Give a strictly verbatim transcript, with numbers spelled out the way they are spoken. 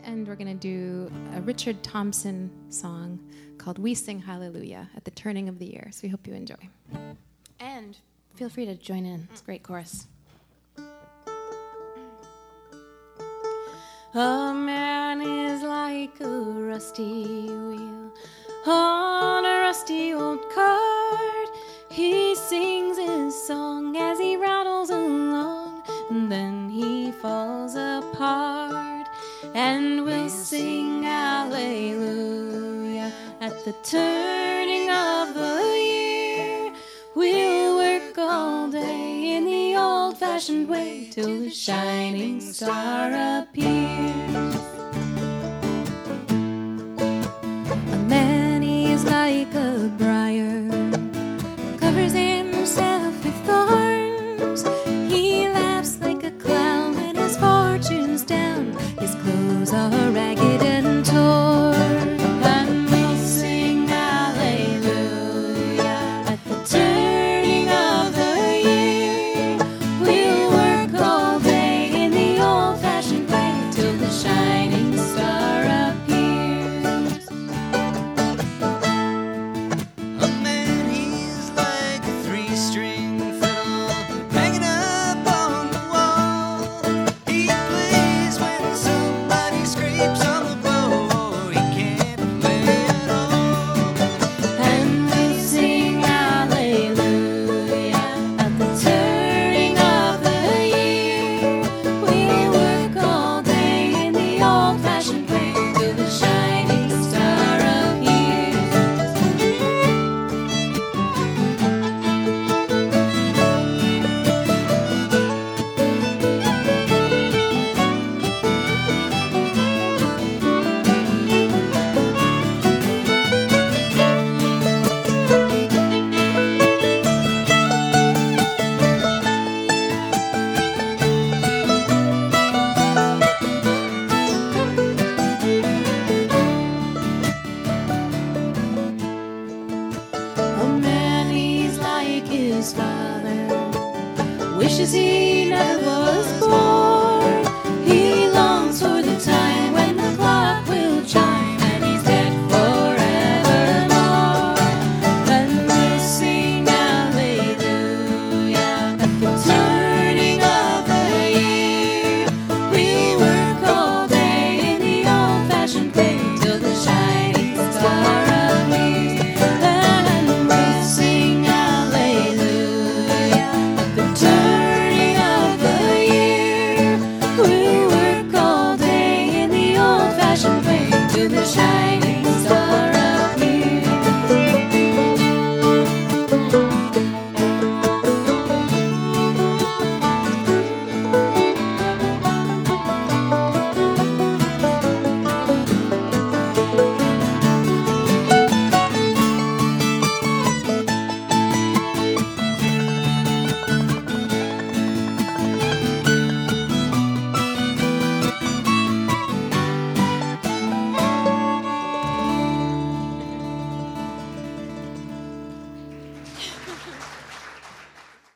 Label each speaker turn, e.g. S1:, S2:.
S1: and we're going to do a Richard Thompson song called We Sing Hallelujah at the turning of the year. So we hope you enjoy. And feel free to join in. It's a great chorus. A man is like a rusty wheel on a rusty old cart. He sings his song as he rattles along, and then he falls apart. And we'll sing hallelujah at the turning of the year. We'll work all day in the old-fashioned way till the shining star appears. A man is like a briar, covers himself with thorns. He laughs like a clown when his fortune's down. His clothes are